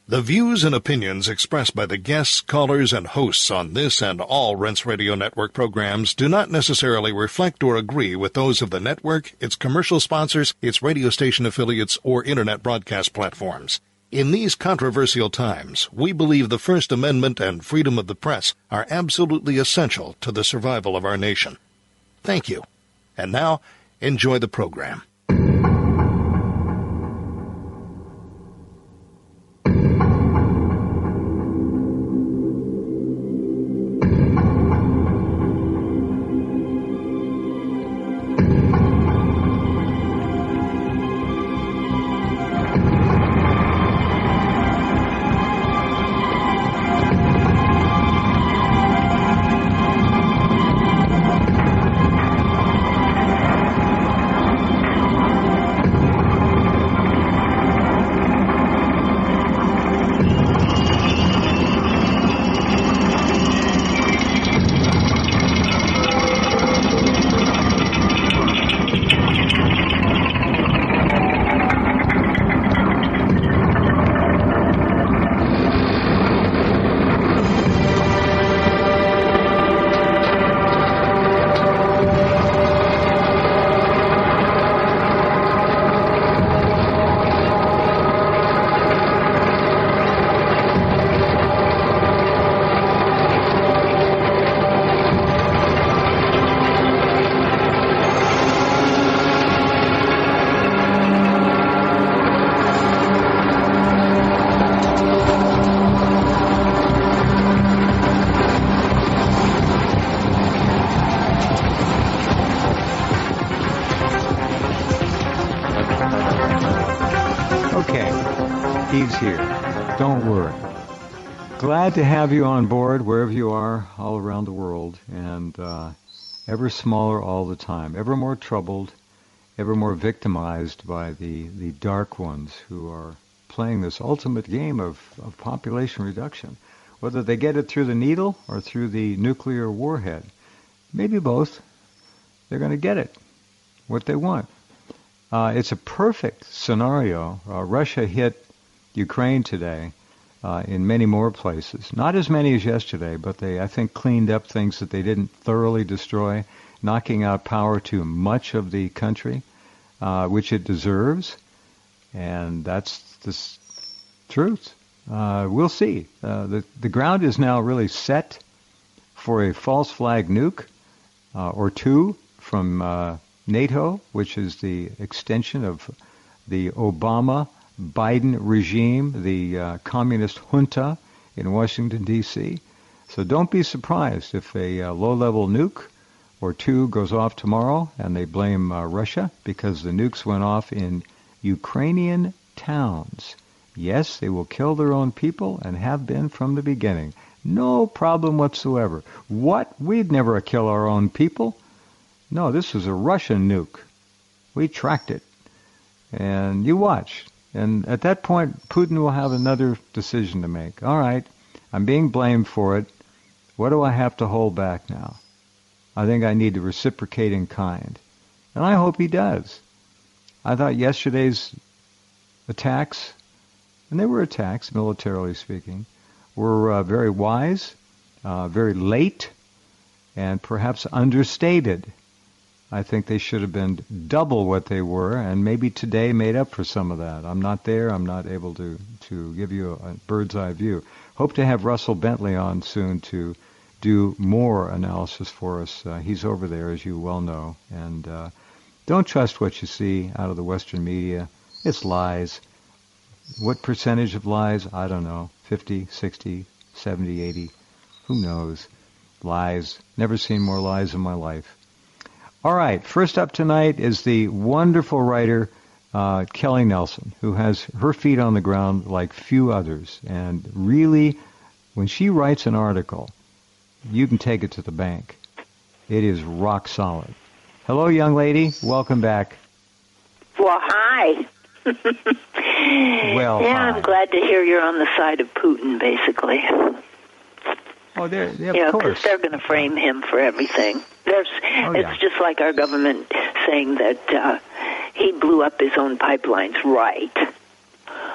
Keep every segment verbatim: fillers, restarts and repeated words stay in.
The views and opinions expressed by the guests, callers, and hosts on this and all Rense Radio Network programs do not necessarily reflect or agree with those of the network, its commercial sponsors, its radio station affiliates, or internet broadcast platforms. In these controversial times, we believe the First Amendment and freedom of the press are absolutely essential to the survival of our nation. Thank you. And now, enjoy the program. Glad to have you on board wherever you are all around the world, and uh, ever smaller all the time, ever more troubled, ever more victimized by the, the dark ones who are playing this ultimate game of, of population reduction. Whether they get it through the needle or through the nuclear warhead, maybe both, they're going to get it, what they want. Uh, it's a perfect scenario. Uh, Russia hit Ukraine today. Uh, in many more places. Not as many as yesterday, but they, I think, cleaned up things that they didn't thoroughly destroy, knocking out power to much of the country, uh, which it deserves. And that's the s- truth. Uh, we'll see. Uh, the, the ground is now really set for a false flag nuke uh, or two from uh, NATO, which is the extension of the Obama Biden regime, the uh, communist junta in Washington, D C So don't be surprised if a uh, low-level nuke or two goes off tomorrow and they blame uh, Russia because the nukes went off in Ukrainian towns. Yes, they will kill their own people and have been from the beginning. No problem whatsoever. What? We'd never kill our own people. No, this was a Russian nuke. We tracked it. And you watch. And at that point, Putin will have another decision to make. All right, I'm being blamed for it. What do I have to hold back now? I think I need to reciprocate in kind. And I hope he does. I thought yesterday's attacks, and they were attacks, militarily speaking, were uh, very wise, uh, very late, and perhaps understated. I think they should have been double what they were, and maybe today made up for some of that. I'm not there. I'm not able to, to give you a bird's eye view. Hope to have Russell Bentley on soon to do more analysis for us. Uh, he's over there, as you well know. And uh, don't trust what you see out of the Western media. It's lies. What percentage of lies? I don't know. fifty, sixty, seventy, eighty. Who knows? Lies. Never seen more lies in my life. All right, first up tonight is the wonderful writer uh, Kelly Nelson, who has her feet on the ground like few others. And really, when she writes an article, you can take it to the bank. It is rock solid. Hello, young lady. Welcome back. Well, hi. well, yeah, hi. I'm glad to hear you're on the side of Putin, basically. Oh, there, yeah, of you know, course. because they're going to frame him for everything. There's, oh, it's yeah. just like our government saying that uh, he blew up his own pipelines, right?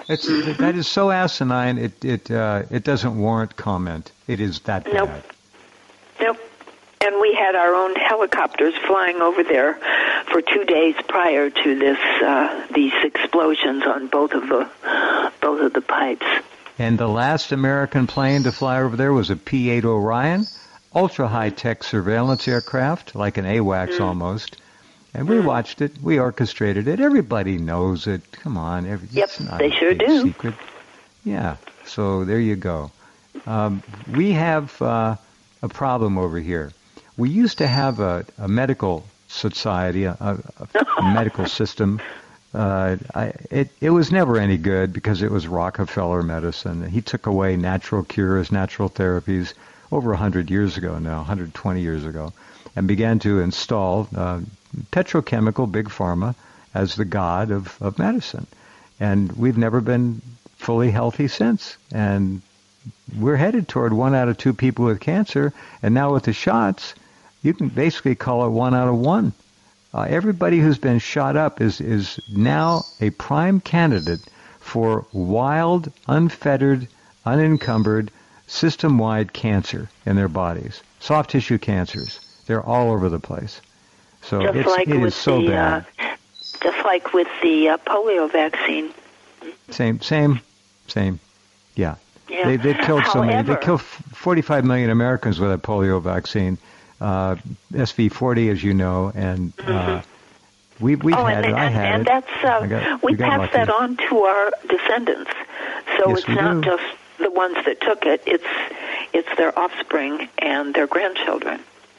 It's that is so asinine. It it uh, it doesn't warrant comment. It is that bad. Nope. Nope. And we had our own helicopters flying over there for two days prior to this uh, these explosions on both of the both of the pipes. And the last American plane to fly over there was a P eight Orion, ultra high tech surveillance aircraft, like an AWACS mm. almost. And we watched it. We orchestrated it. Everybody knows it. Come on. Every, yep, it's not they a sure big do. Secret. Yeah. So there you go. Um, we have uh, a problem over here. We used to have a, a medical society, a, a, a medical system. Uh, I, it, it was never any good because it was Rockefeller medicine. He took away natural cures, natural therapies over one hundred years ago now, one hundred twenty years ago, and began to install uh, petrochemical big pharma as the god of, of medicine. And we've never been fully healthy since. And we're headed toward one out of two people with cancer. And now with the shots, you can basically call it one out of one. Uh, everybody who's been shot up is, is now a prime candidate for wild, unfettered, unencumbered, system-wide cancer in their bodies. Soft tissue cancers. They're all over the place. So just it's, like it with is so the, bad. Uh, just like with the uh, polio vaccine. Same, same, same. Yeah. yeah. They, they've killed so many. However, They killed forty-five million Americans with that polio vaccine. Uh, S V forty, as you know, and uh, mm-hmm. we, we've oh, had and, it. I and, had and it. that's, uh, got, we got pass lucky. that on to our descendants. So Yes, it's we not do. just the ones that took it. It's it's their offspring and their grandchildren.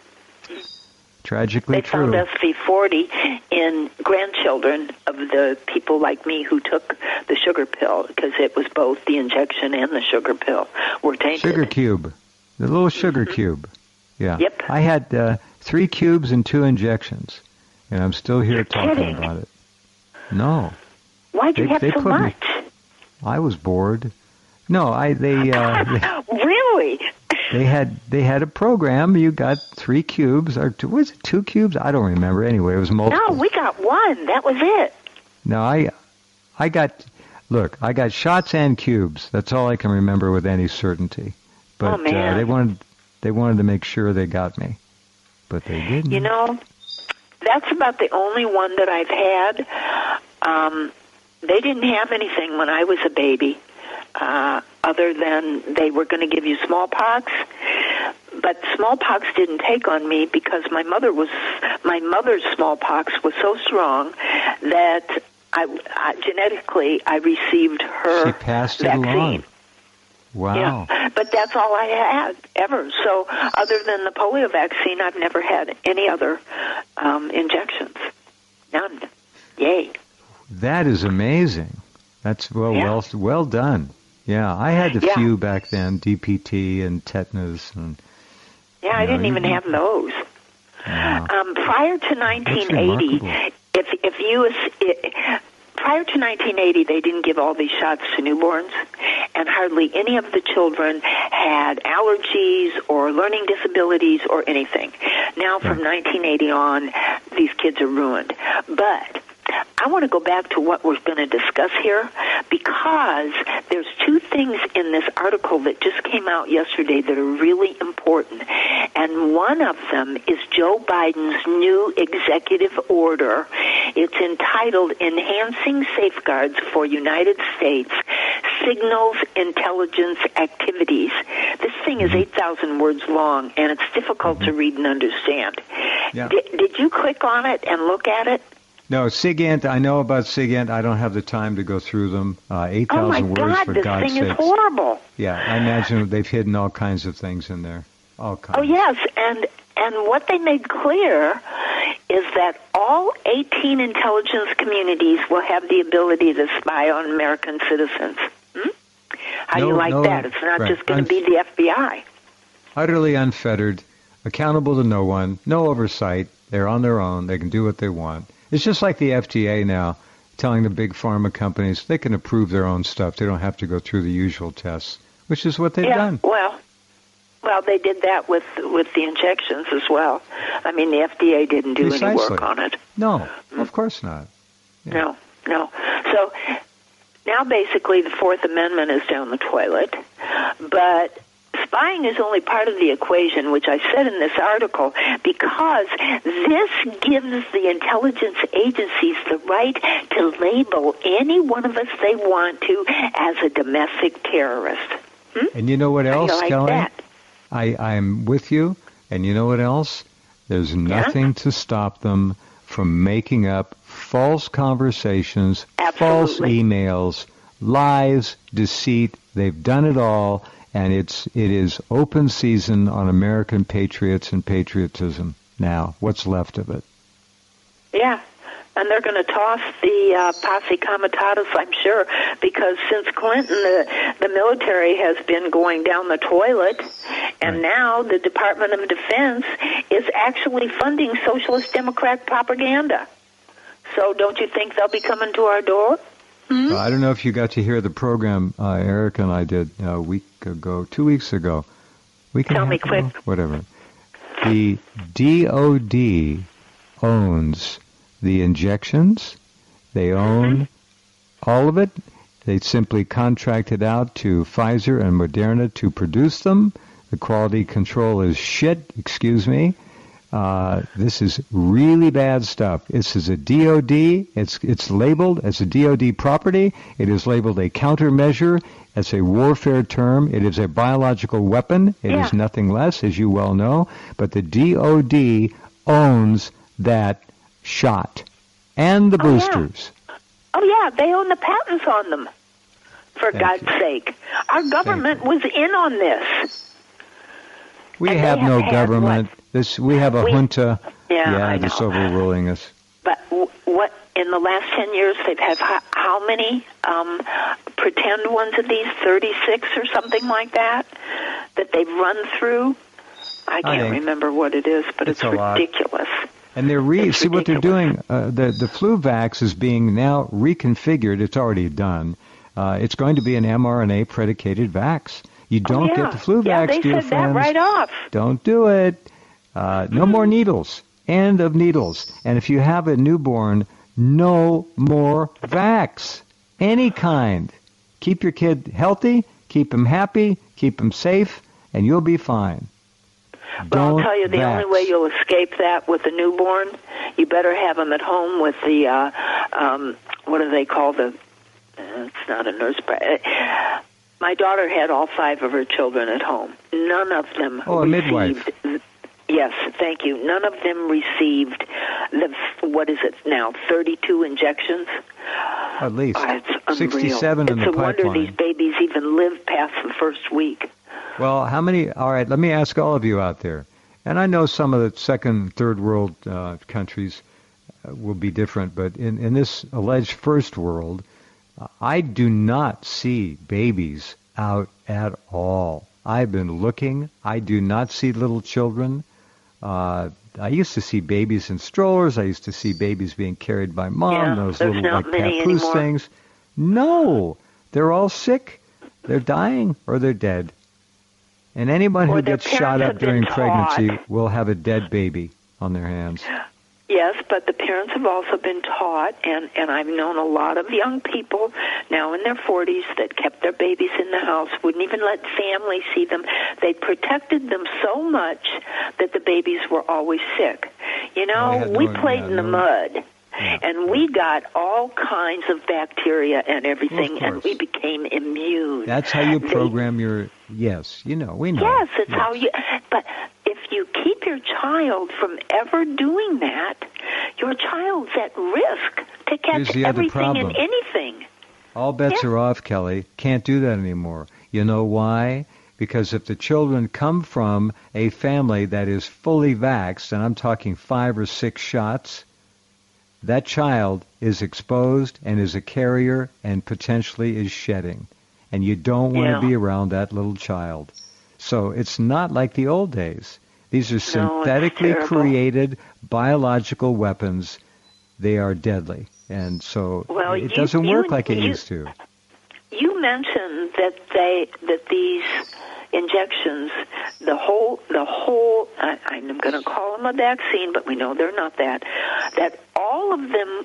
Tragically They true. found S V forty in grandchildren of the people like me who took the sugar pill because it was both the injection and the sugar pill were tainted. Sugar cube. The little sugar mm-hmm. cube. Yeah. Yep. I had uh, three cubes and two injections, and I'm still here You're talking kidding. about it. No. Why'd you They- have they so put me- much? I was bored. No, I they uh, they, Really? they had they had a program. You got three cubes or two, was it two cubes? I don't remember. Anyway, it was multiple. No, we got one. That was it. No, I I got look, I got shots and cubes. That's all I can remember with any certainty. But Oh, man. Uh, they wanted they wanted to make sure they got me, but they didn't. You know, that's about the only one that I've had. Um, they didn't have anything when I was a baby, uh, other than they were going to give you smallpox. But smallpox didn't take on me because my mother was my mother's smallpox was so strong that I, I genetically I received her She passed it vaccine. along. Wow. Yeah, but that's all I had ever. So other than the polio vaccine, I've never had any other um, injections. None. Yay. That is amazing. That's well Yeah. well well done. Yeah, I had a Yeah. few back then, D P T and tetanus and Yeah, I No, didn't you- even have those. Wow. Um, prior to nineteen eighty, remarkable. if if you it, prior to nineteen eighty, they didn't give all these shots to newborns, and hardly any of the children had allergies or learning disabilities or anything. Now, from nineteen eighty on, these kids are ruined. But I want to go back to what we're going to discuss here because there's two things in this article that just came out yesterday that are really important. And one of them is Joe Biden's new executive order. It's entitled Enhancing Safeguards for United States Signals Intelligence Activities. This thing is eight thousand words long, and it's difficult to read and understand. Yeah. Did, did you click on it and look at it? No, SIGINT, I know about SIGINT. I don't have the time to go through them. Uh, eight Oh, my thousand words, God, for this God's thing is sakes. horrible. Yeah, I imagine they've hidden all kinds of things in there. All kinds. Oh, yes, and and what they made clear is that all eighteen intelligence communities will have the ability to spy on American citizens. Hmm? How do No, you like no, that? It's not right. just going Un- to be the F B I. Utterly unfettered, accountable to no one, no oversight. They're on their own. They can do what they want. It's just like the F D A now, telling the big pharma companies they can approve their own stuff. They don't have to go through the usual tests, which is what they've yeah, done. well, well, they did that with with the injections as well. I mean, the F D A didn't do any Precisely. work on it. No, of course not. Yeah. No, no. So Now, basically, the Fourth Amendment is down the toilet, but spying is only part of the equation, which I said in this article, because this gives the intelligence agencies the right to label any one of us they want to as a domestic terrorist. Hmm? And you know what else, How do you like Kelly? that? I, I'm with you, and you know what else? There's nothing Yeah? to stop them from making up false conversations, false Absolutely. emails, lies, deceit. They've done it all, and it's it is open season on American patriots and patriotism now. What's left of it? Yeah. And they're going to toss the uh, posse comitatus, I'm sure, because since Clinton, the, the military has been going down the toilet, and Right. now the Department of Defense is actually funding socialist Democrat propaganda. So don't you think they'll be coming to our door? Hmm? Uh, I don't know if you got to hear the program uh, Eric and I did a week ago, two weeks ago. Week and a Tell me half ago? quick. Whatever. The D O D owns the injections. They own mm-hmm. all of it. They simply contracted out to Pfizer and Moderna to produce them. The quality control is shit, excuse me. Uh, this is really bad stuff. This is a D O D. It's it's labeled as a D O D property. It is labeled a countermeasure. It's a warfare term. It is a biological weapon. It Yeah. is nothing less, as you well know. But the D O D owns that shot and the Oh, yeah. boosters. Oh, yeah, they own the patents on them, for Thank God's you. sake. Our government was in on this. We And they have no have had government. This we have a We- junta. Yeah, I that's know. overruling us. But w- what in the last ten years they've had how, how many um, pretend ones of these? thirty-six or something like that that they've run through. I can't think remember what it is, but it's it's, a lot. ridiculous. And they're re- It's see what they're ridiculous. doing. Uh, the the flu vax is being now reconfigured. It's already done. Uh, it's going to be an mRNA predicated vax. You don't oh, yeah. get the flu yeah, vax, they dear said friends. that right off. Don't do it. Uh, no more needles. End of needles. And if you have a newborn, no more vax. Any kind. Keep your kid healthy. Keep him happy. Keep him safe, and you'll be fine. Well, Don't I'll tell you, the vax. only way you'll escape that with a newborn, you better have them at home with the, uh, um, what do they call the, uh, it's not a nurse, but, uh, my daughter had all five of her children at home. None of them Oh, a midwife. received, yes, thank you, none of them received the, what is it now, thirty-two injections? At least. Oh, it's unreal. sixty-seven in it's the a wonder pipeline. these babies even live past the first week. Well, how many? All right, let me ask all of you out there. And I know some of the second, third world uh, countries uh, will be different, but in, in this alleged first world, uh, I do not see babies out at all. I've been looking. I do not see little children. Uh, I used to see babies in strollers. I used to see babies being carried by mom. Yeah, those there's little not like many papoose anymore. things. No, they're all sick. They're dying or they're dead. And anyone Or who their gets shot parents up have been during taught. pregnancy will have a dead baby on their hands. Yes, but the parents have also been taught, and, and I've known a lot of young people now in their forties that kept their babies in the house, wouldn't even let family see them. They protected them so much that the babies were always sick. You They know, had we no- played yeah, in the no- mud. Yeah. And we got all kinds of bacteria and everything, Well, of and course. we became immune. That's how you They- program your... Yes, you know, we know. Yes, it's Yes. how you... But if you keep your child from ever doing that, your child's at risk to Here's catch the other everything problem. and anything. All bets Yeah. are off, Kelly. Can't do that anymore. You know why? Because if the children come from a family that is fully vaxxed, and I'm talking five or six shots, that child is exposed and is a carrier and potentially is shedding. And you don't want Yeah. to be around that little child. So it's not like the old days. These are synthetically terrible. created biological weapons. They are deadly. And so Well, it you- doesn't you- work like it you- used to. You mentioned that they that these injections, the whole the whole I, I'm going to call them a vaccine, but we know they're not that. That all of them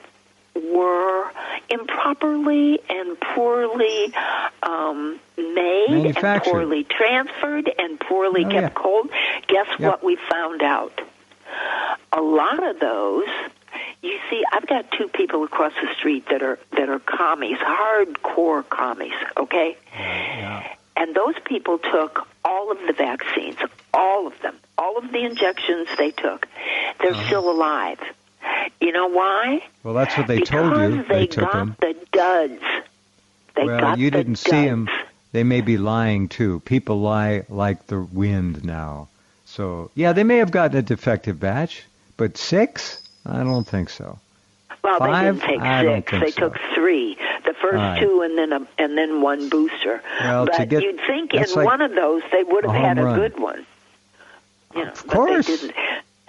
were improperly and poorly um, made and poorly transferred and poorly oh, kept yeah. cold. Guess yep. what we found out? A lot of those, you see, I've got two people across the street that are that are commies, hardcore commies, okay? Yeah. And those people took all of the vaccines, all of them, all of the injections they took. They're uh-huh. still alive. You know why? Well, that's what they because told you. They, they took got them. the duds. They well, got you the didn't duds. see them. They may be lying, too. People lie like the wind now. So, yeah, they may have gotten a defective batch, but six? I don't think so. Well, Five? they didn't take I six. Don't think they so. took three. The first right. two and then a, and then one booster. Well, but to get, you'd think in like one of those they would have a had a run. good one. You know, of course. But they didn't.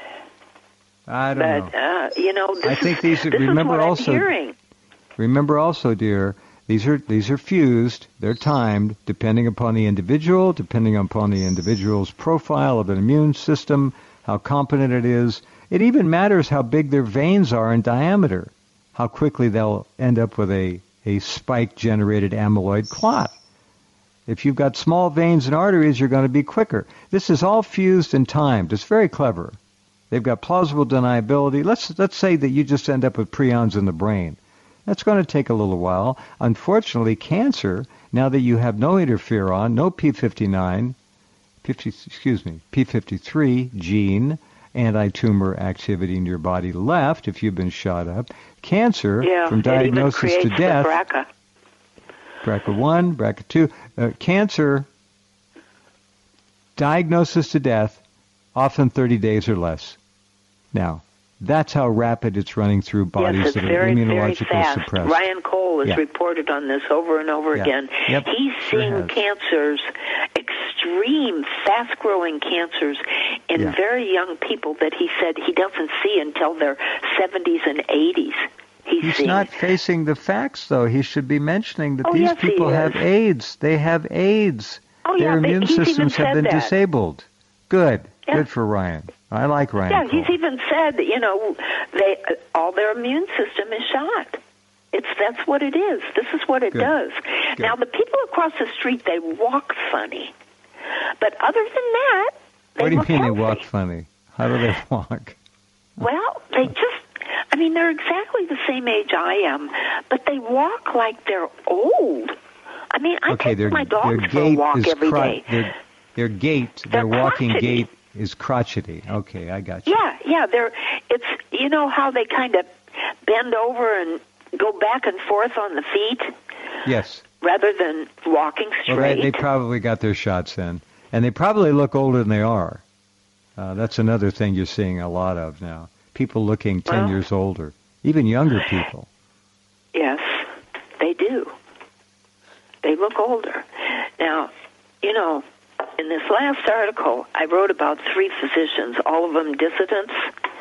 I don't but, know. Uh, you know, this I think is, these. This remember is what also. I'm hearing. Remember also, dear. These are these are fused. They're timed depending upon the individual, depending upon the individual's profile of an immune system, how competent it is. It even matters how big their veins are in diameter, how quickly they'll end up with a, a spike-generated amyloid clot. If you've got small veins and arteries, you're going to be quicker. This is all fused and timed. It's very clever. They've got plausible deniability. Let's let's say that you just end up with prions in the brain. That's going to take a little while. Unfortunately, cancer, now that you have no interferon, no P fifty-nine, fifty, excuse me, P fifty-three gene, anti-tumor activity in your body left if you've been shot up. Cancer, yeah, from diagnosis it even to death. The B R C A. B R C A one, B R C A two. Uh, cancer, diagnosis to death, often thirty days or less. Now, that's how rapid it's running through bodies yes, that are very, immunologically very fast. suppressed. Ryan Cole has yeah. reported on this over and over yeah. again. Yep. He's sure seeing has. cancers, extreme, fast-growing cancers in yeah. very young people that he said he doesn't see until their seventies and eighties. He's, He's seeing. not facing the facts, though. He should be mentioning that oh, these yes, people have AIDS. They have AIDS. Oh, Their yeah, immune he's systems even have been said that. disabled. Good. Yeah. Good for Ryan. I like Ryan Yeah, Cole. he's even said that, you know, they all their immune system is shot. It's that's what it is. This is what it Good. does. Good. Now, the people across the street, they walk funny. But other than that, they What do you look mean healthy. they walk funny? How do they walk? Well, they just, I mean, they're exactly the same age I am, but they walk like they're old. I mean, I okay, take their, my dogs their for a gait walk is every cro- day. Their, their gait, They're their walking crotchety. gait is crotchety. Okay, I got you. Yeah, yeah, they're, it's, you know how they kind of bend over and go back and forth on the feet? Yes. Rather than walking straight. Well, they, they probably got their shots then. And they probably look older than they are. Uh, that's another thing you're seeing a lot of now. People looking ten well, years older. Even younger people. Yes, they do. They look older. Now, you know, in this last article, I wrote about three physicians, all of them dissidents.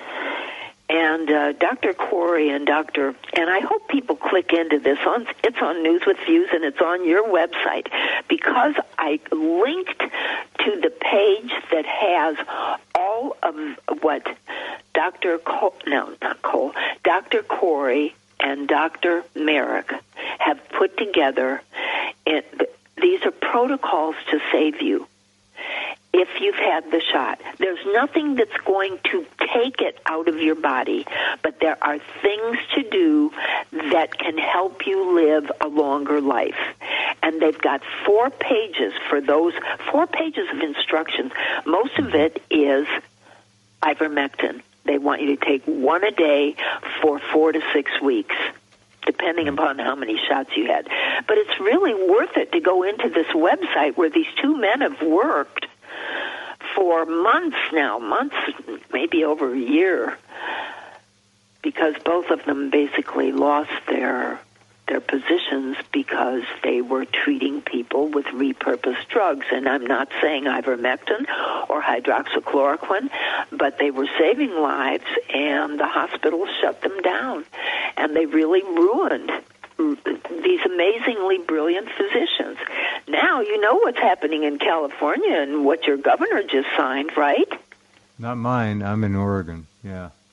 And uh, Doctor Corey and Doctor, and I hope people click into this. On It's on News with Views, and it's on your website, because I linked to the page that has all of what Doctor Cole, no, not Cole, Doctor Corey and Doctor Merrick have put together. And these are protocols to save you if you've had the shot. There's nothing that's going to take it out of your body, but there are things to do that can help you live a longer life. And they've got four pages for those, four pages of instructions. Most of it is ivermectin. They want you to take one a day for four to six weeks, depending upon how many shots you had. But it's really worth it to go into this website where these two men have worked for months now, months, maybe over a year, because both of them basically lost their their positions because they were treating people with repurposed drugs. And I'm not saying ivermectin or hydroxychloroquine, but they were saving lives, and the hospitals shut them down. And they really ruined these amazingly brilliant physicians. Now you know what's happening in California and what your governor just signed, right? Not mine. I'm in Oregon. Yeah.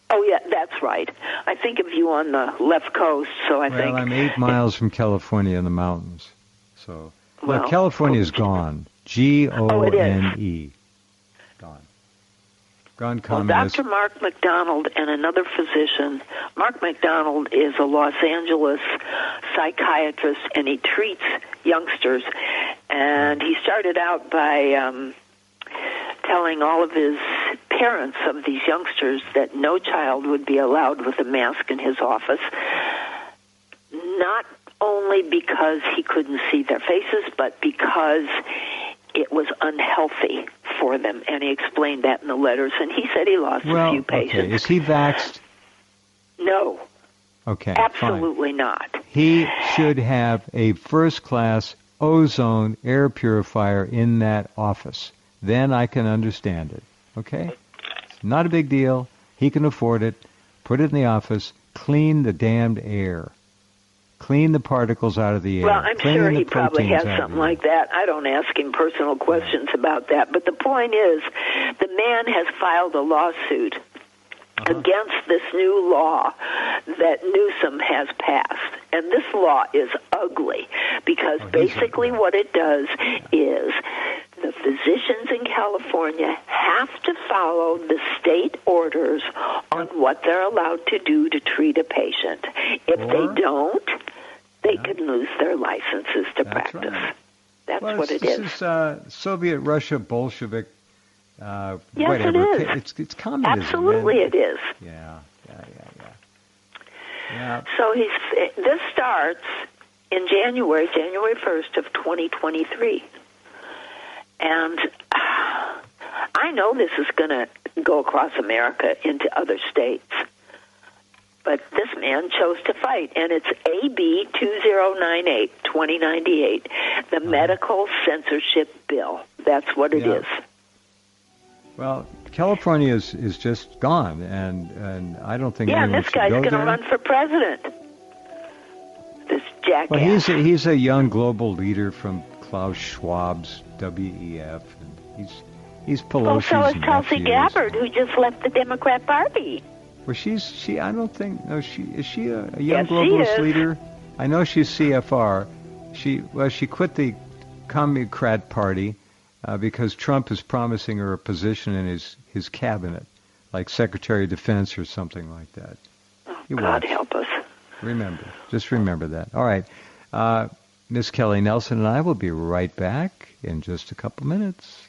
Oh, yeah, that's right. I think of you on the left coast, so I well, think... Well, I'm eight miles from California in the mountains. So, well, well California is gone. G O N E. Gone. Gone communist. Well, Doctor Mark McDonald and another physician. Mark McDonald is a Los Angeles psychiatrist, and he treats youngsters. And he started out by um, telling all of his parents of these youngsters that no child would be allowed with a mask in his office, not only because he couldn't see their faces, but because it was unhealthy for them, and he explained that in the letters, and he said he lost well, a few patients. Okay. Is he vaxxed? No. Okay, absolutely fine. not. He should have a first-class ozone air purifier in that office. Then I can understand it, okay? It's not a big deal. He can afford it. Put it in the office. Clean the damned air. Clean the particles out of the air. Well, I'm Clean sure the he probably has proteins out something like that. I don't ask him personal questions about that. But the point is, the man has filed a lawsuit uh-huh. against this new law that Newsom has passed. And this law is ugly because oh, basically what it does is the physicians in California have to follow the state orders on what they're allowed to do to treat a patient. If or, they don't, they yeah. could lose their licenses to That's practice. Right. That's well, what it this is. This is uh, Soviet Russia Bolshevik. Uh, yes, whatever. it is. It's it's communism. Absolutely, man. it is. Yeah, yeah, yeah, yeah. Yeah. So he's. This starts in January, January first of twenty twenty-three. And I know this is going to go across America into other states. But this man chose to fight, and it's A B two zero nine eight, twenty ninety-eight, the uh-huh. Medical Censorship Bill. That's what it yeah. is. Well, California is, is just gone, and, and I don't think yeah, anyone and this should guy's go going to there. run for president. This jackass. Well, he's a, he's a young global leader from Klaus Schwab's W E F, and he's he's Pelosi's Well, so is Tulsi nephew. Gabbard, who just left the Democrat Party. Well, she's she. I don't think. No, she is she a, a young yes, globalist she is. leader. I know she's C F R. She well, she quit the Communist Party uh, because Trump is promising her a position in his his cabinet, like Secretary of Defense or something like that. Oh, you God watch. help us. Remember, just remember that. All right, uh, Miss Kelly Nelson and I will be right back in just a couple minutes.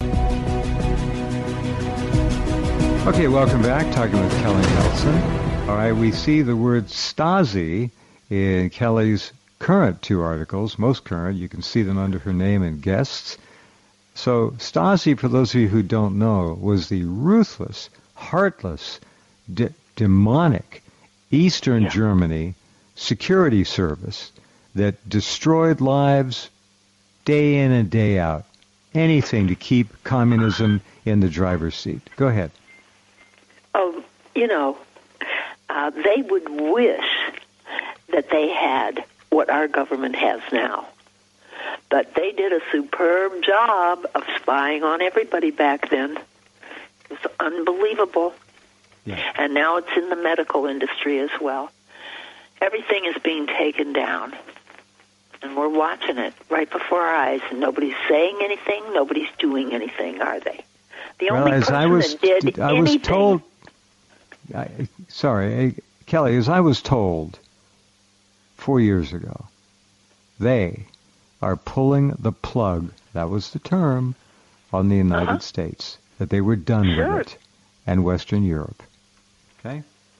Okay, welcome back. Talking with Kelly Nelson. All right, we see the word Stasi in Kelly's current two articles, most current. You can see them under her name and guests. So Stasi, for those of you who don't know, was the ruthless, heartless, de- demonic Eastern yeah. Germany security service that destroyed lives day in and day out. Anything to keep communism in the driver's seat. Go ahead. Oh, you know, uh, they would wish that they had what our government has now. But they did a superb job of spying on everybody back then. It was unbelievable. Yeah. And now it's in the medical industry as well. Everything is being taken down. And we're watching it right before our eyes. And nobody's saying anything. Nobody's doing anything, are they? The well, only as person I was, that did I anything... was told... I, sorry, Kelly, as I was told four years ago, they are pulling the plug, that was the term, on the United uh-huh. States, that they were done sure. with it, and Western Europe. Okay?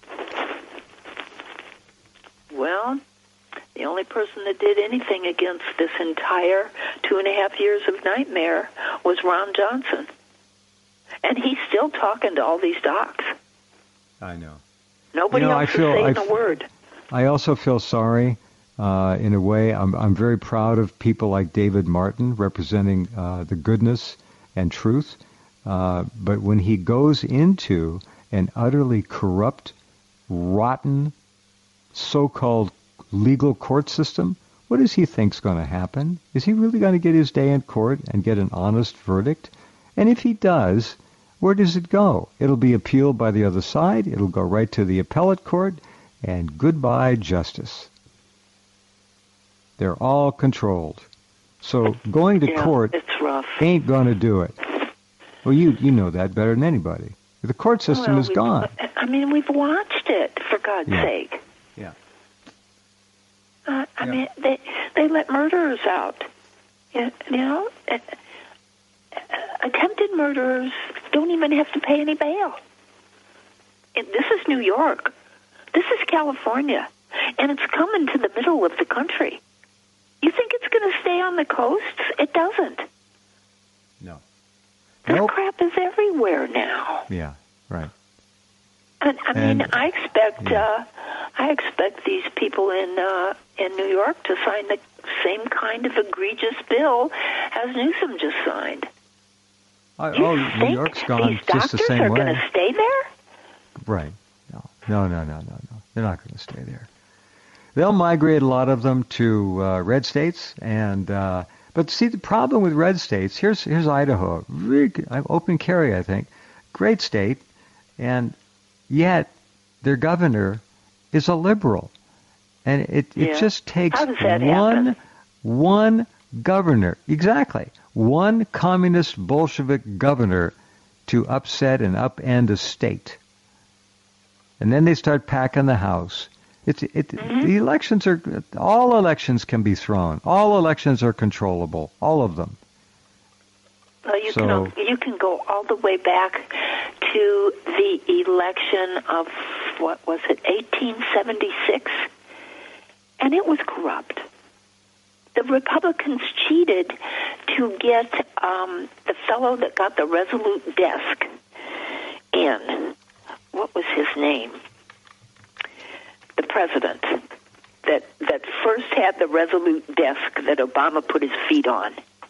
Well, the only person that did anything against this entire two and a half years of nightmare was Ron Johnson. And he's still talking to all these docs. I know. Nobody you know, else I feel, is saying I a word. I also feel sorry, uh, in a way. I'm, I'm very proud of people like David Martin representing uh, the goodness and truth. Uh, but when he goes into an utterly corrupt, rotten, so-called legal court system, what does he think's going to happen? Is he really going to get his day in court and get an honest verdict? And if he does, where does it go? It'll be appealed by the other side. It'll go right to the appellate court, and goodbye justice. They're all controlled. So going to yeah, court it's rough. ain't going to do it. Well, you you know that better than anybody. The court system well, is gone. I mean, we've watched it, for God's yeah. sake. Yeah. Uh, I yeah. mean, they they let murderers out. You, you know, uh, uh, attempted murderers don't even have to pay any bail. And this is New York. This is California. And it's coming to the middle of the country. You think it's going to stay on the coasts? It doesn't. No. This Nope. crap is everywhere now. Yeah, right. And, I And- mean, I expect yeah. uh, I expect these people in uh, in New York to sign the same kind of egregious bill as Newsom just signed. I, You oh, New think York's gone these just doctors the same are way. going to stay there? Right. No, no, no, no, no, no. They're not going to stay there. They'll migrate a lot of them to uh, red states, and uh, but see the problem with red states. Here's here's Idaho, really good, open carry, I think, great state, and yet their governor is a liberal, and it it Yeah. just takes How does that one happen? one governor, exactly one communist Bolshevik governor, to upset and upend a state. And then they start packing the house. It's it. Mm-hmm. The elections are all elections can be thrown. All elections are controllable. All of them. Well, you So- can you can go all the way back to the election of what was it, eighteen seventy-six, and it was corrupt. The Republicans cheated to get um, the fellow that got the Resolute desk in. What was his name? The president that that first had the Resolute desk that Obama put his feet on.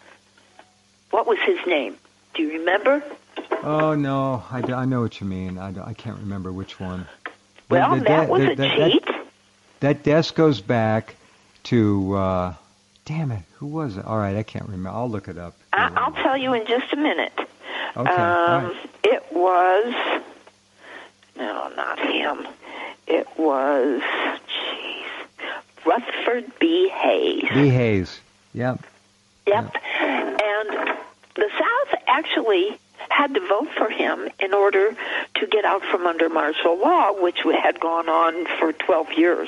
What was his name? Do you remember? Oh no, I, I know what you mean. I, I can't remember which one. Well, The- the- that was the- a the- cheat. That, that desk goes back to. Uh, damn it, who was it? All right, I can't remember. I'll look it up. I, I'll tell you in just a minute. Okay. all Um, right. It was, no, not him. It was, jeez, Rutherford B. Hayes. B. Hayes. Yep. Yep. And the South actually had to vote for him in order to get out from under martial law, which had gone on for twelve years.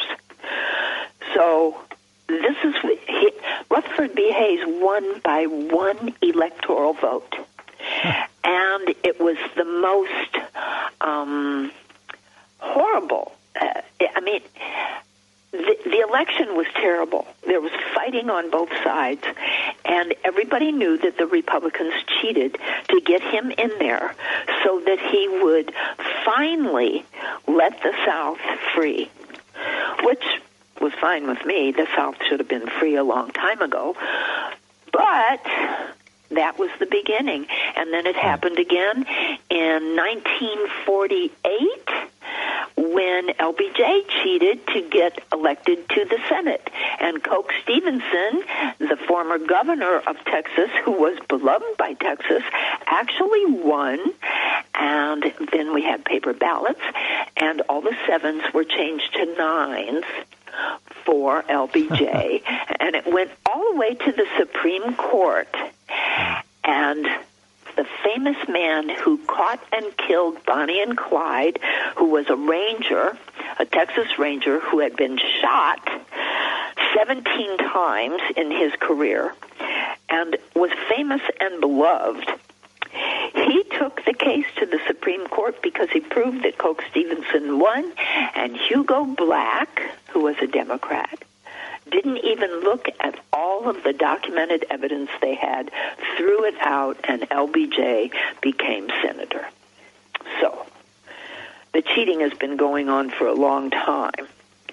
So this is, he, Rutherford B. Hayes won by one electoral vote. And it was the most um, horrible. Uh, I mean, the, the election was terrible. There was fighting on both sides, and everybody knew that the Republicans cheated to get him in there so that he would finally let the South free, which was fine with me. The South should have been free a long time ago. But that was the beginning. And then it happened again in nineteen forty-eight when L B J cheated to get elected to the Senate. And Coke Stevenson, the former governor of Texas, who was beloved by Texas, actually won. And then we had paper ballots, and all the sevens were changed to nines for L B J. And it went all the way to the Supreme Court. And the famous man who caught and killed Bonnie and Clyde, who was a ranger, a Texas ranger who had been shot seventeen times in his career and was famous and beloved, he took the case to the Supreme Court because he proved that Coke Stevenson won, and Hugo Black, who was a Democrat, didn't even look at all of the documented evidence they had, threw it out, and L B J became senator. So, the cheating has been going on for a long time.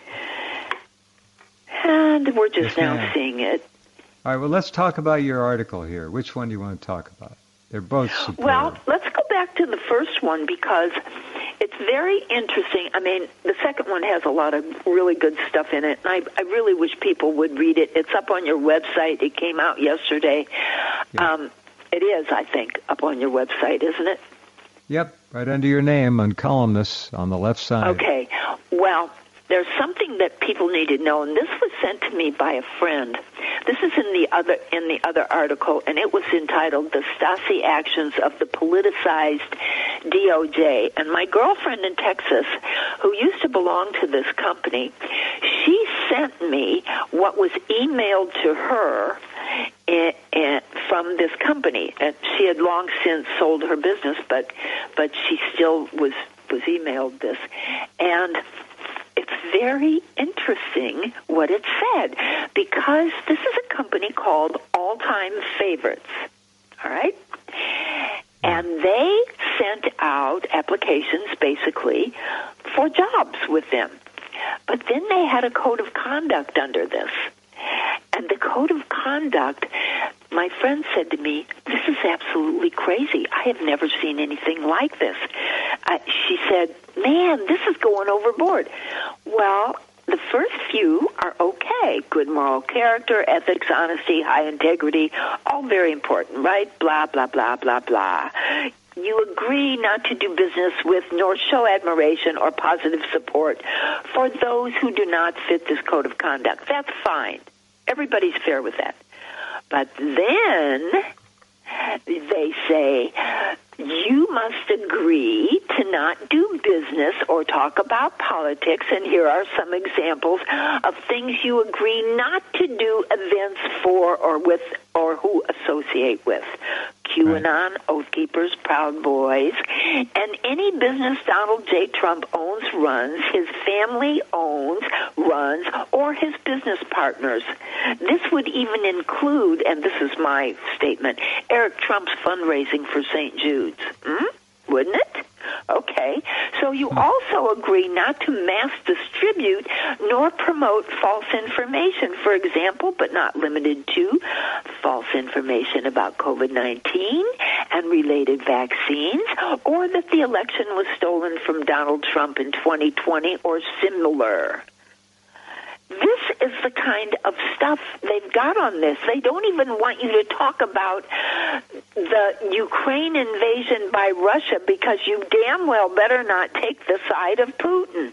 And we're just Yes, now ma'am. seeing it. All right, well, let's talk about your article here. Which one do you want to talk about? They're both superb. Well, let's go back to the first one because it's very interesting. I mean, the second one has a lot of really good stuff in it, and I, I really wish people would read it. It's up on your website. It came out yesterday. Yeah. Um, it is, I think, up on your website, isn't it? Yep, right under your name on columnist on the left side. Okay. Well, there's something that people need to know, and this was sent to me by a friend. This is in the other in the other article, and it was entitled "The Stasi Actions of the Politicized D O J." And my girlfriend in Texas, who used to belong to this company, she sent me what was emailed to her in, in, from this company. And she had long since sold her business, but but she still was was emailed this, and it's very interesting what it said, because this is a company called All Time Favorites, all right? And they sent out applications, basically, for jobs with them. But then they had a code of conduct under this. And the code of conduct, my friend said to me, this is absolutely crazy. I have never seen anything like this. Uh, she said, man, this is going overboard. Well, the first few are okay. Good moral character, ethics, honesty, high integrity, all very important, right? Blah, blah, blah, blah, blah. You agree not to do business with nor show admiration or positive support for those who do not fit this code of conduct. That's fine. Everybody's fair with that. But then they say, you must agree to not do business or talk about politics, and here are some examples of things you agree not to do events for or with or who associate with. QAnon, right. Oath Keepers, Proud Boys, and any business Donald J. Trump owns, runs, his family owns, runs, or his business partners. This would even include, and this is my statement, Eric Trump's fundraising for Saint Jude's. Hmm? Wouldn't it? Okay. So you also agree not to mass distribute nor promote false information, for example, but not limited to, false information about COVID nineteen and related vaccines, or that the election was stolen from Donald Trump in twenty twenty or similar. This is the kind of stuff they've got on this. They don't even want you to talk about the Ukraine invasion by Russia, because you damn well better not take the side of Putin.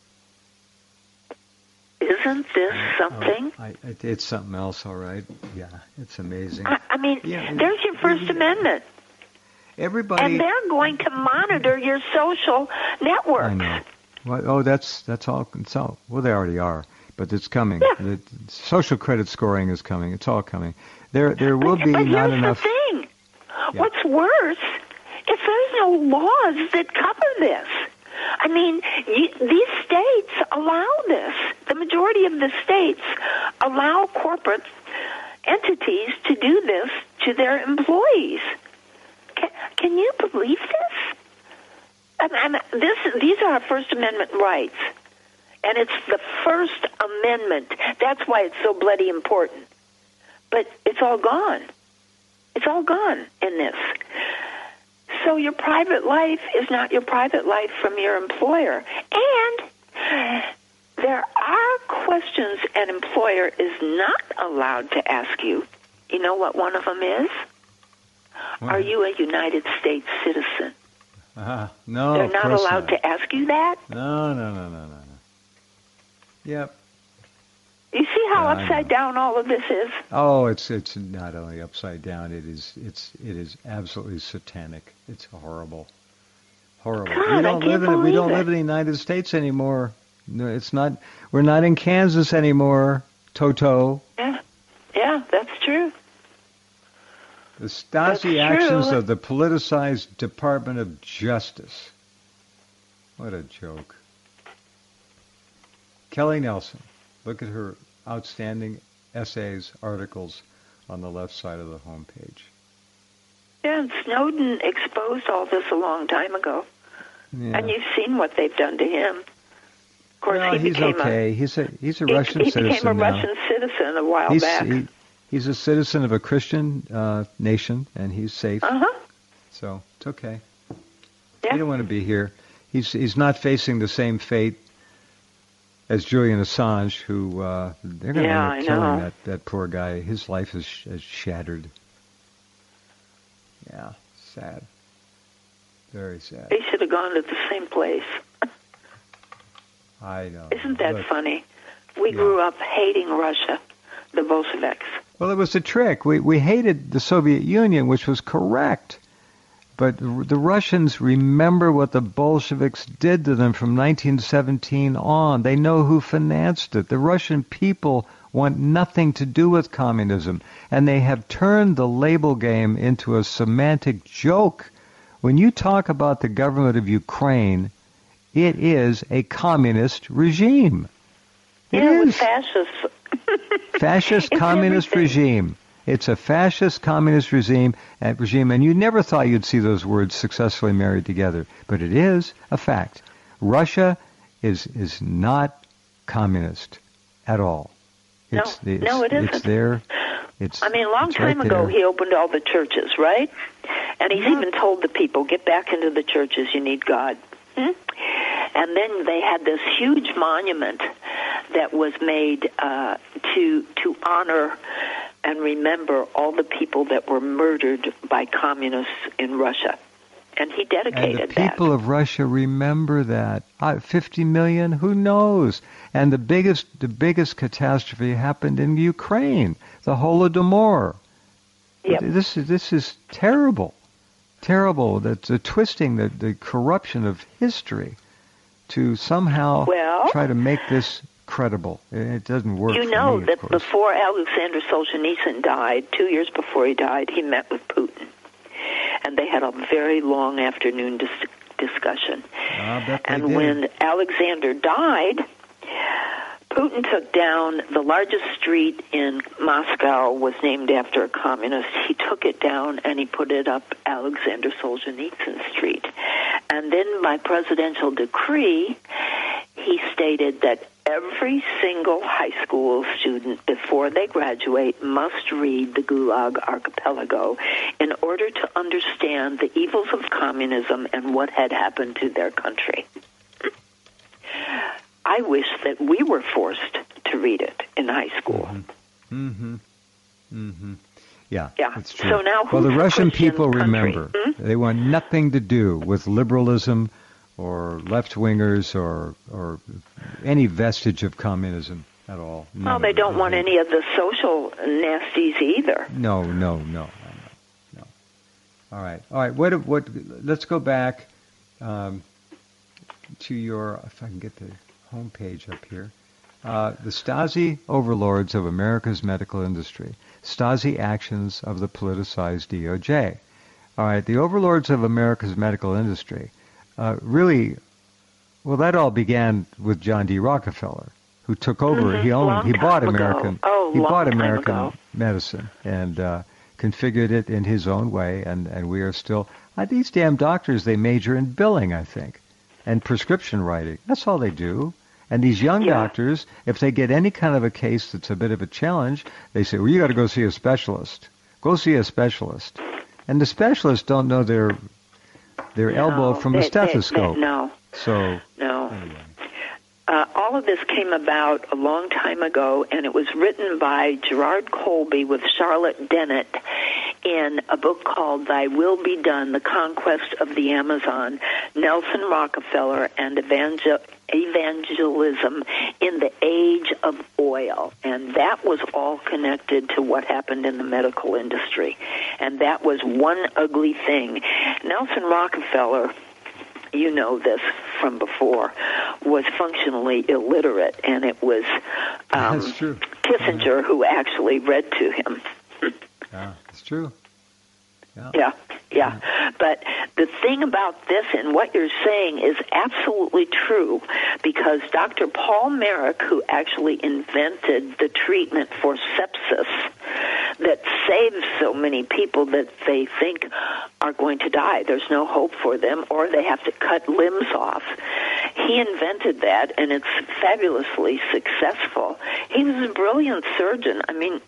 Isn't this something? Oh, I, it's something else, all right. Yeah, it's amazing. I, I mean, yeah, there's your First yeah. Amendment. Everybody, and they're going to monitor your social network. I know. Well, oh, that's that's all. It's all. Well, they already are. But it's coming. Yeah. The social credit scoring is coming. It's all coming. There there will but, be but not here's enough. The thing. Yeah. What's worse is there's no laws that cover this. I mean, you, these states allow this. The majority of the states allow corporate entities to do this to their employees. Can, can you believe this? I mean, this these are our First Amendment rights. And it's the First Amendment. That's why it's so bloody important. But it's all gone. It's all gone in this. So your private life is not your private life from your employer. And there are questions an employer is not allowed to ask you. You know what one of them is? What? Are you a United States citizen? Uh, no, They're not allowed not. to ask you that? No, no, no, no, no. Yep. You see how yeah, upside down all of this is? Oh, it's it's not only upside down. It is it's it is absolutely satanic. It's horrible, horrible. God, we don't I live can't in we don't it. live in the United States anymore. No, it's not. We're not in Kansas anymore. Toto. Yeah, yeah, that's true. The Stasi actions of the politicized Department of Justice. What a joke. Kelly Nelson, look at her outstanding essays, articles on the left side of the homepage. Yeah, and Snowden exposed all this a long time ago. Yeah. And you've seen what they've done to him. Of course, well, he he's became okay. A, he's a he's a he, Russian he citizen became a now. Russian citizen a while he's, back. He, he's a citizen of a Christian uh, nation, and he's safe. Uh-huh. So it's okay. Yeah. He don't want to be here. He's he's not facing the same fate as Julian Assange, who uh, they're going to yeah, end up killing that, that poor guy. His life is, is shattered. Yeah, sad. Very sad. They should have gone to the same place. I know. Isn't that Look, funny? We yeah. grew up hating Russia, the Bolsheviks. Well, it was a trick. We we hated the Soviet Union, which was correct. But the Russians remember what the Bolsheviks did to them from nineteen seventeen on. They know who financed it. The Russian people want nothing to do with communism, and they have turned the label game into a semantic joke. When you talk about the government of Ukraine, it is a communist regime. It yeah, is. With fascists. Fascist It's communist everything. regime. It's a fascist communist regime, uh, regime, and you never thought you'd see those words successfully married together. But it is a fact. Russia is is not communist at all. It's, No, it's, no, it isn't. It's there. It's, I mean, a long it's time right ago, there. he opened all the churches, right? And he's Yeah. even told the people, get back into the churches, you need God. Hmm? And then they had this huge monument that was made uh, to to honor and remember all the people that were murdered by communists in Russia. And he dedicated And the people that. of Russia remember that. Uh, fifty million? Who knows? And the biggest the biggest catastrophe happened in Ukraine, the Holodomor. Yep. This is this is terrible, terrible. That the twisting, the the corruption of history, to somehow Well- try to make this credible. It doesn't work. You for know me, of that course. before Alexander Solzhenitsyn died, two years before he died, he met with Putin. And they had a very long afternoon dis- discussion. I bet they And did. when Alexander died, Putin took down the largest street in Moscow was named after a communist. He took it down and he put it up Alexander Solzhenitsyn Street. And then by presidential decree, he stated that every single high school student before they graduate must read the Gulag Archipelago in order to understand the evils of communism and what had happened to their country. I wish that we were forced to read it in high school. Mm-hmm. Mm-hmm. Yeah, Yeah. that's true. So now well, the who's the Russian Christian people country? remember. Hmm? They want nothing to do with liberalism or left-wingers or or any vestige of communism at all. None Well, of they it. don't want any of the social nasties either. No, no, no, no, no. All right, all right. What? What? Let's go back um, to your. If I can get the homepage up here. Uh, the Stasi overlords of America's medical industry. Stasi actions of the politicized D O J. All right, the overlords of America's medical industry. Uh, really, well, that all began with John D. Rockefeller, who took over. Mhm, He owned. long He bought time ago. American. Oh, he long bought time American ago. medicine and uh, configured it in his own way. And, and we are still. Uh, these damn doctors, they major in billing, I think, and prescription writing. That's all they do. And these young Yeah. doctors, if they get any kind of a case that's a bit of a challenge, they say, well, you got to go see a specialist. Go see a specialist. And the specialists don't know their their No, elbow from they- a they- stethoscope. they- no, So, no. anyway. Uh, all of this came about a long time ago, and it was written by Gerard Colby with Charlotte Dennett in a book called Thy Will Be Done, The Conquest of the Amazon, Nelson Rockefeller and Evangel- Evangelism in the Age of Oil. And that was all connected to what happened in the medical industry. And that was one ugly thing. Nelson Rockefeller, you know this from before, was functionally illiterate, and it was um, That's true. Kissinger who actually read to him. Yeah, it's true. Yeah. Yeah, yeah. But the thing about this and what you're saying is absolutely true, because Doctor Paul Merrick, who actually invented the treatment for sepsis that saves so many people that they think are going to die, there's no hope for them, or they have to cut limbs off. He invented that, and it's fabulously successful. He was a brilliant surgeon. I mean,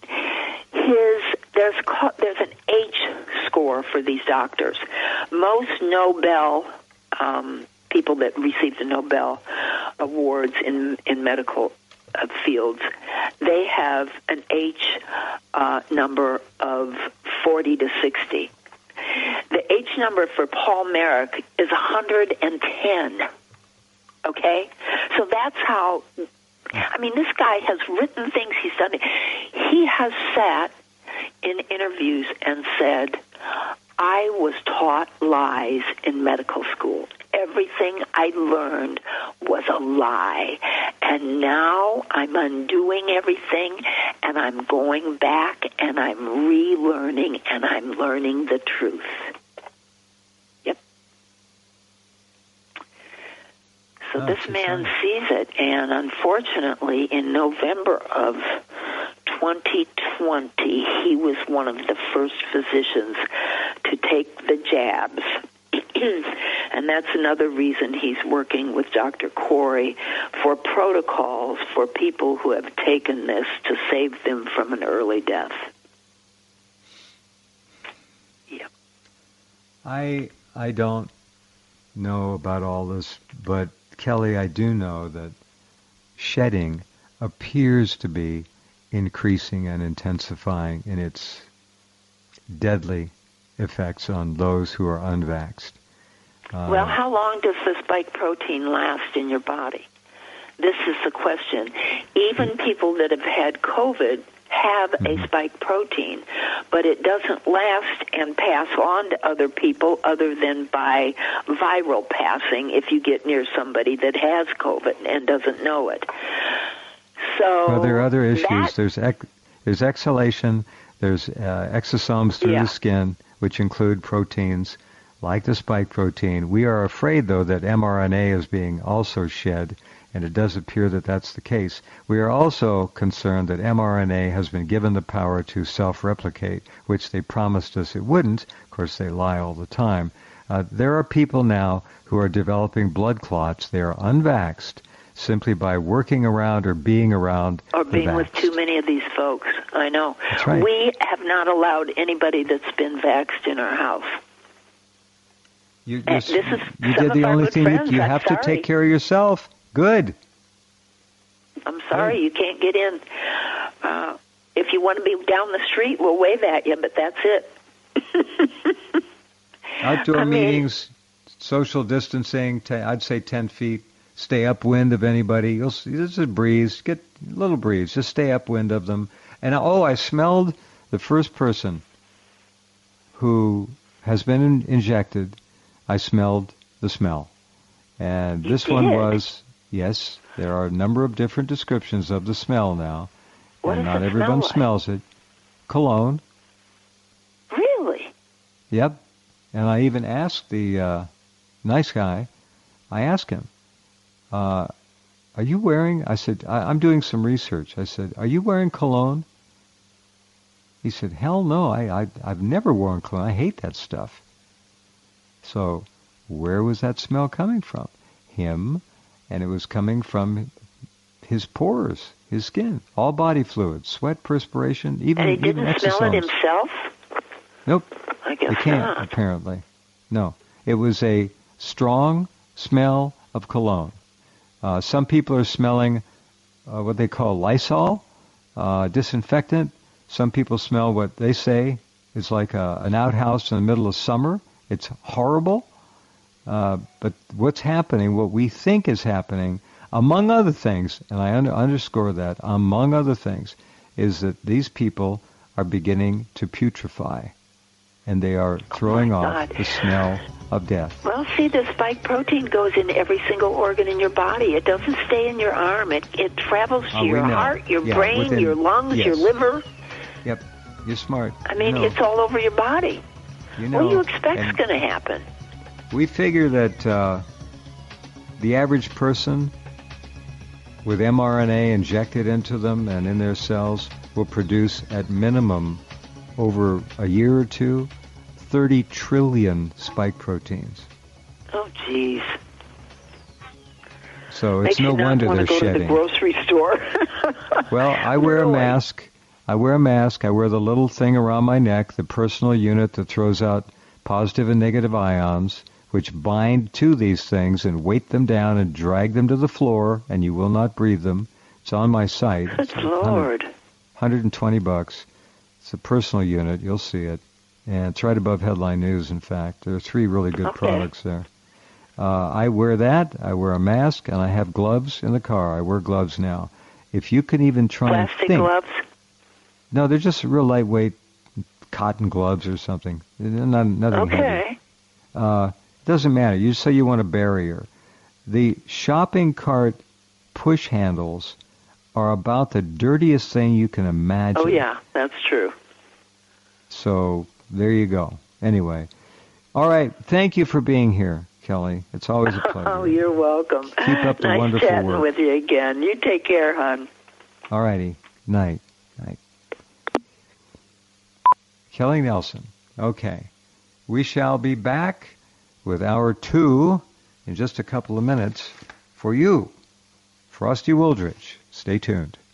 his there's there's an H score for these doctors. Most Nobel um, people that receive the Nobel awards in in medical uh, fields, they have an H uh, number of forty to sixty. The H number for Paul Merrick is one hundred ten. Okay? So that's how, I mean, this guy has written things, he's done it. He has sat in interviews and said, I was taught lies in medical school. Everything I learned was a lie. And now I'm undoing everything, and I'm going back, and I'm relearning, and I'm learning the truth. Yep. So That's this man exciting. sees it, and unfortunately, in November of twenty twenty, he was one of the first physicians to take the jabs. And that's another reason he's working with Doctor Corey for protocols for people who have taken this to save them from an early death. Yeah. I I don't know about all this, but Kelly, I do know that shedding appears to be increasing and intensifying in its deadly effects on those who are unvaxxed. Uh, Well, how long does the spike protein last in your body? This is the question. Even people that have had COVID have mm-hmm. a spike protein, but it doesn't last and pass on to other people other than by viral passing if you get near somebody that has COVID and doesn't know it. So well, there are other issues. that, There's ex- there's exhalation. There's uh, exosomes through yeah. the skin, which include proteins like the spike protein. We are afraid, though, that mRNA is being also shed, and it does appear that that's the case. We are also concerned that mRNA has been given the power to self-replicate, which they promised us it wouldn't. Of course, they lie all the time. Uh, there are people now who are developing blood clots. They are unvaxxed simply by working around or being around or the being with vaxxed. too many of these folks. I know. That's right. We have not allowed anybody that's been vaxxed in our house. You, Uh, you, this is you some did of the our only good thing friends. you, you I'm have sorry. to take care of yourself. Good. I'm sorry, you can't get in. Uh, if you want to be down the street, we'll wave at you, but that's it. Outdoor I mean, meetings, social distancing, t- I'd say ten feet. Stay upwind of anybody. You'll see, there's a breeze. Get a little breeze. Just stay upwind of them. And, oh, I smelled the first person who has been in- injected. I smelled the smell. And You this one did? was, yes, there are a number of different descriptions of the smell now. What and does not it everyone smell like? smells it. Cologne. Really? Yep. And I even asked the uh, nice guy, I asked him, uh, are you wearing, I said, I, I'm doing some research. I said, are you wearing cologne? He said, hell no, I, I, I've never worn cologne. I hate that stuff. So where was that smell coming from? Him, and it was coming from his pores, his skin, all body fluids, sweat, perspiration, even And he even didn't smell it exosomes. himself? Nope. I guess You can't, not. apparently. No. It was a strong smell of cologne. Uh, some people are smelling uh, what they call Lysol, uh, disinfectant. Some people smell what they say is like a, an outhouse in the middle of summer. It's horrible. Uh, but what's happening, what we think is happening, among other things, and I under, underscore that, among other things, is that these people are beginning to putrefy. And they are throwing Oh, my off God. the smell of death. Well, see, the spike protein goes in every single organ in your body. It doesn't stay in your arm. It it travels to Oh, we your know. heart, your Yeah, brain, within- your lungs, yes. your liver. Yep, you're smart. I mean, You know, it's all over your body. you know, What do you expect's and going to happen? we figure that uh, the average person with mRNA injected into them and in their cells will produce at minimum over a year or two thirty trillion spike proteins. Oh, jeez. So Makes it's no you not wonder want they're to go shedding. to the grocery store. Well, I wear a Really? mask. I wear a mask. I wear the little thing around my neck, the personal unit that throws out positive and negative ions, which bind to these things and weight them down and drag them to the floor, and you will not breathe them. It's on my site. It's Good one hundred Lord. one hundred twenty bucks. It's a personal unit. You'll see it. And it's right above Headline News, in fact. There are three really good Okay. products there. Uh, I wear that. I wear a mask, and I have gloves in the car. I wear gloves now. If you can even try Plastic and think. gloves? No, they're just real lightweight cotton gloves or something. They're not, nothing heavy. Okay. Uh, doesn't matter. You say you want a barrier. The shopping cart push handles are about the dirtiest thing you can imagine. Oh, yeah, that's true. So there you go. Anyway. All right. Thank you for being here, Kelly. It's always a pleasure. Oh, you're welcome. Keep up the nice wonderful chatting work. with you again. You take care, hon. All righty. Night. Night. Kelly Nelson. Okay. We shall be back with hour two in just a couple of minutes for you, Frosty Wooldridge. Stay tuned.